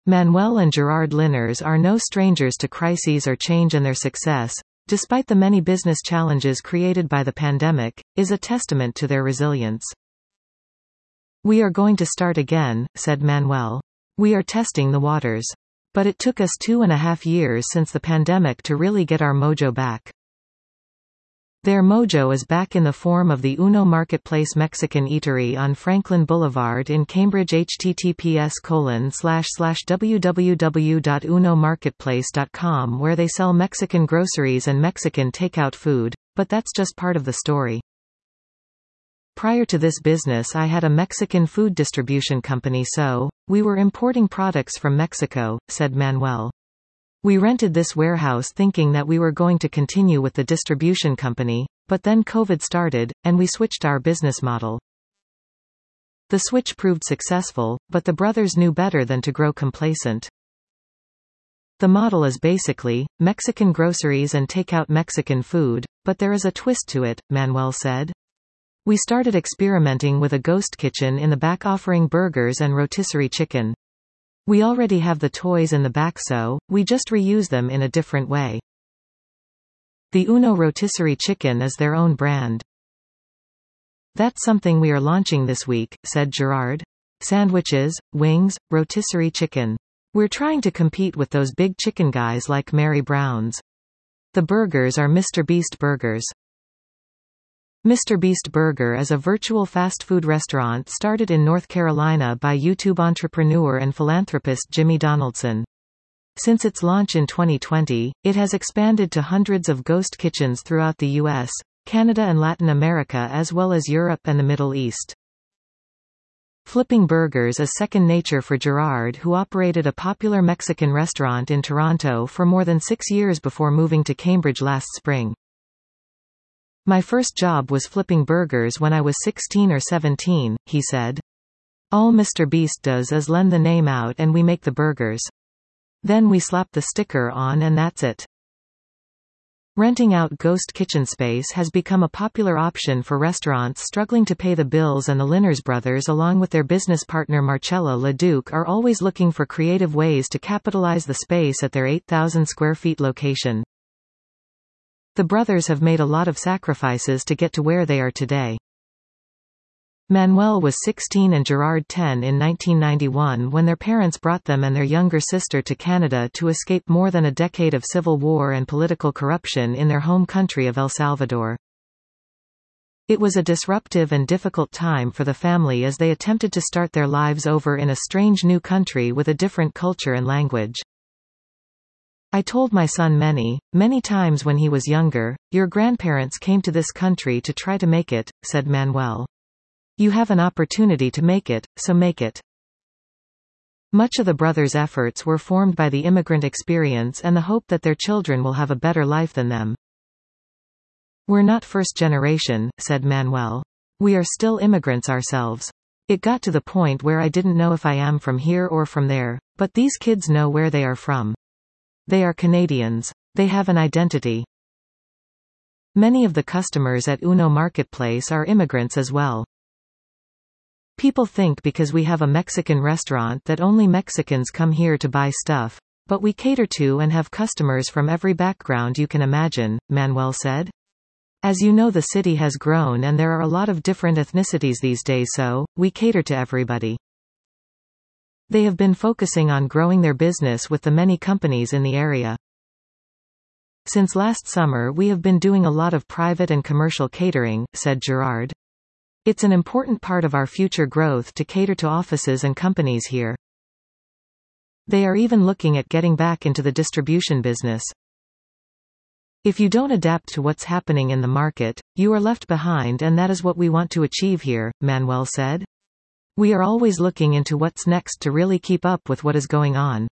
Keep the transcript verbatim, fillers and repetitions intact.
Manuel and Gerard Linares are no strangers to crises or change, and their success, despite the many business challenges created by the pandemic, is a testament to their resilience. "We are going to start again," said Manuel. "We are testing the waters. But it took us two and a half years since the pandemic to really get our mojo back." Their mojo is back in the form of the Uno Marketplace Mexican Eatery on Franklin Boulevard in Cambridge. H T T P S colon slash slash w w w dot uno marketplace dot com, where they sell Mexican groceries and Mexican takeout food. But that's just part of the story. "Prior to this business I had a Mexican food distribution company, so we were importing products from Mexico," said Manuel. "We rented this warehouse thinking that we were going to continue with the distribution company, but then COVID started, and we switched our business model. The switch proved successful, but the brothers knew better than to grow complacent. The model is basically Mexican groceries and take-out Mexican food, but there is a twist to it," Manuel said. "We started experimenting with a ghost kitchen in the back offering burgers and rotisserie chicken. We already have the toys in the back, so we just reuse them in a different way. The Uno rotisserie chicken is their own brand." "That's something we are launching this week," said Gerard. "Sandwiches, wings, rotisserie chicken. We're trying to compete with those big chicken guys like Mary Brown's. The burgers are Mister Beast burgers." Mister Beast Burger is a virtual fast food restaurant started in North Carolina by YouTube entrepreneur and philanthropist Jimmy Donaldson. Since its launch in twenty twenty, it has expanded to hundreds of ghost kitchens throughout the U S, Canada and Latin America, as well as Europe and the Middle East. Flipping burgers is second nature for Gerard, who operated a popular Mexican restaurant in Toronto for more than six years before moving to Cambridge last spring. "My first job was flipping burgers when I was sixteen or seventeen, he said. "All Mister Beast does is lend the name out and we make the burgers. Then we slap the sticker on and that's it." Renting out ghost kitchen space has become a popular option for restaurants struggling to pay the bills, and the Linares brothers, along with their business partner Marcella LeDuc, are always looking for creative ways to capitalize the space at their eight thousand square feet location. The brothers have made a lot of sacrifices to get to where they are today. Manuel was sixteen and Gerard ten in nineteen ninety-one when their parents brought them and their younger sister to Canada to escape more than a decade of civil war and political corruption in their home country of El Salvador. It was a disruptive and difficult time for the family as they attempted to start their lives over in a strange new country with a different culture and language. "I told my son many, many times when he was younger, your grandparents came to this country to try to make it," said Manuel. "You have an opportunity to make it, so make it." Much of the brothers' efforts were formed by the immigrant experience and the hope that their children will have a better life than them. "We're not first generation," said Manuel. "We are still immigrants ourselves. It got to the point where I didn't know if I am from here or from there, but these kids know where they are from. They are Canadians. They have an identity." Many of the customers at Uno Marketplace are immigrants as well. "People think because we have a Mexican restaurant that only Mexicans come here to buy stuff, but we cater to and have customers from every background you can imagine," Manuel said. "As you know, the city has grown and there are a lot of different ethnicities these days, so we cater to everybody." They have been focusing on growing their business with the many companies in the area. "Since last summer we have been doing a lot of private and commercial catering," said Gerard. "It's an important part of our future growth to cater to offices and companies here. They are even looking at getting back into the distribution business. If you don't adapt to what's happening in the market, you are left behind, and that is what we want to achieve here," Manuel said. "We are always looking into what's next to really keep up with what is going on."